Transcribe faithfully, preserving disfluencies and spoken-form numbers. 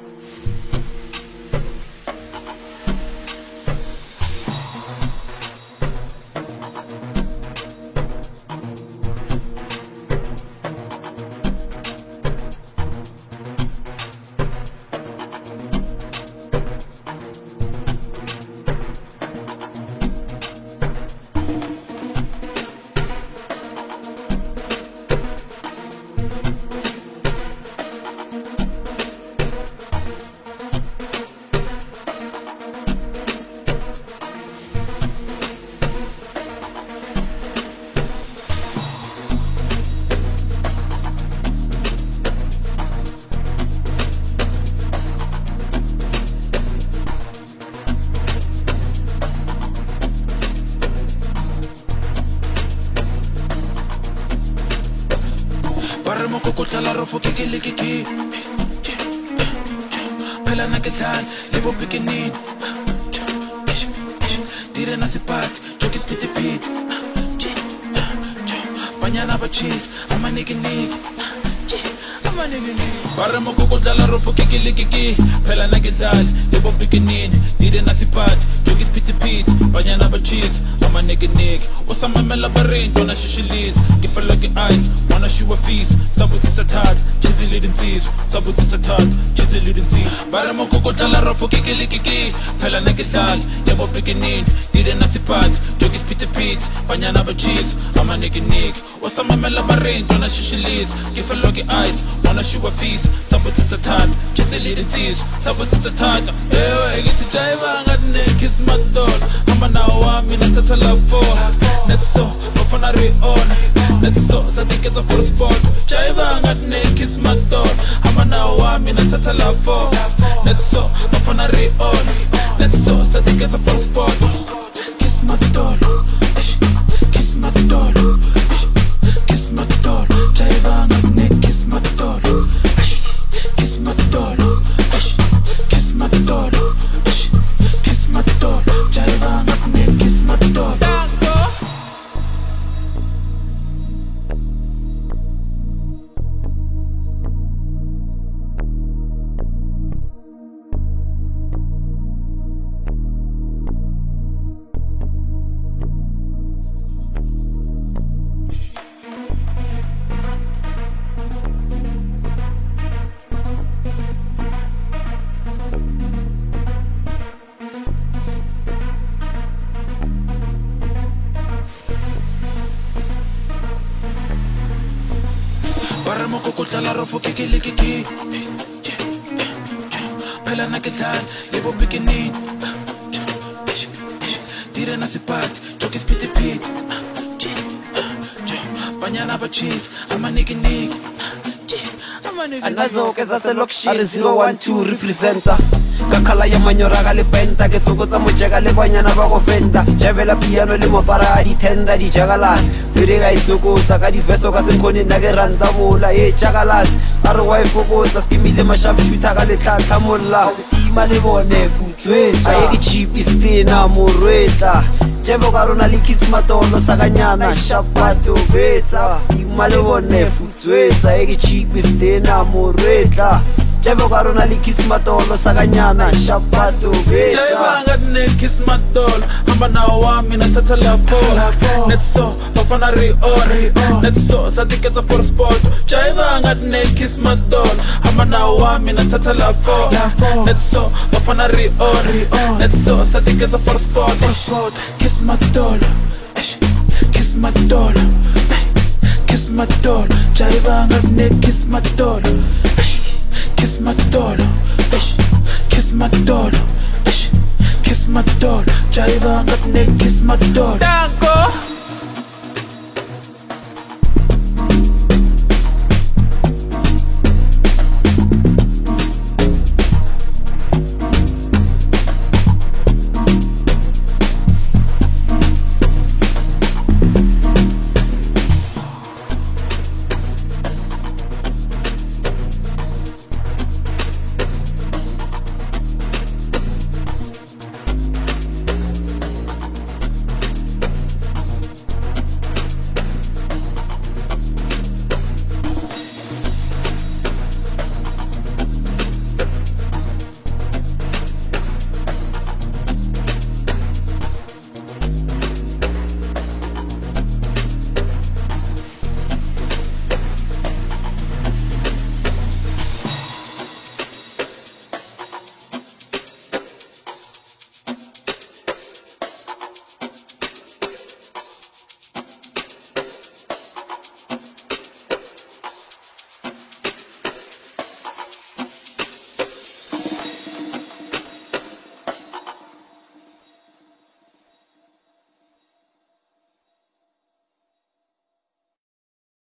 Baremo kokotla la rofo ke ke le ke ke Phela na ke tlala le bo pickening Dire na sepat joke spit pit Banyana ba cheese ama nigga nigga ama nigga nigga Baremo kokotla la rofo ke ke le ke ke Phela na ke tlala le bo pickening Dire na sepat joke spit pit Banyana ba cheese ama nigga nigga Osama mela barin dona shishiliz If I look at eyes wanna shoot a feast Sabu tisa tad Chizi lidin tees Sabu tisa tad Chizi lidin tees Bara mo kokota la rofo kiki liki ki Pela na kital Yabo pickenin Dire na sipat Jogi spit pit Banyana ba cheese Ama nigga nig Osama mela barin dona shishiliz If I look at eyes wanna shoot a feast Sabu tisa tad Chizi lidin tees Sabu tisa tad Eyo egiti jaiva ngadne kiss my doll Ama na wami na tata la fo Netso Bafana re-on Netso Zadiketa for sport Jaiva ngadne kiss my doll Ama na wami na tata la fo Netso Bafana re-on Netso Zadiketa for sport Kiss my doll Kiss my doll Kiss my doll Jaiva ngadne kiss my doll Kiss my doll Kiss my doll Kiss my doll Jaiva ngadne kiss my doll Baremo kokotla la rofo ke ke le ke ke Phela na ke tlala le bo pickening Dire na sepat joke spit pit Banyana ba cheese ama nigga nigga Anazoke zaselokishini zero one two representer Kakhala ya manyora ka le penta ke tsokotsa mojeka le banyana ba go fenta Javela piano le mopara a di tenda di jagalas Dire ga isokotsa ka di verso ka senkone na ke randa bola e jagalas Are wa ifokotsa skimile mashabu shooter ka le tlhatla molla Tima le bone futswetsa a ke cheap istina morwetla Jebo ka rona le kiss matolo sa kanyana shapato betsa Tima le bone futswetsa a ke cheap istina morwetla Jebo ka rona le kiss matolo sa kanyana shapato betsa Jaiva ngadne kiss my doll Hamba na wami na tata la fo Netso Bafana re-on Netso Zadiketa for sport Jaiva ngadne kiss my doll Hamba na wami na tata la fo Netso Bafana re-on Netso Zadiketa for sport Kiss my doll Kiss my doll Kiss my doll Jaiva ngadne kiss my doll Kiss my doll, kiss my doll, kiss my doll. Jaiva ngadne kiss my doll.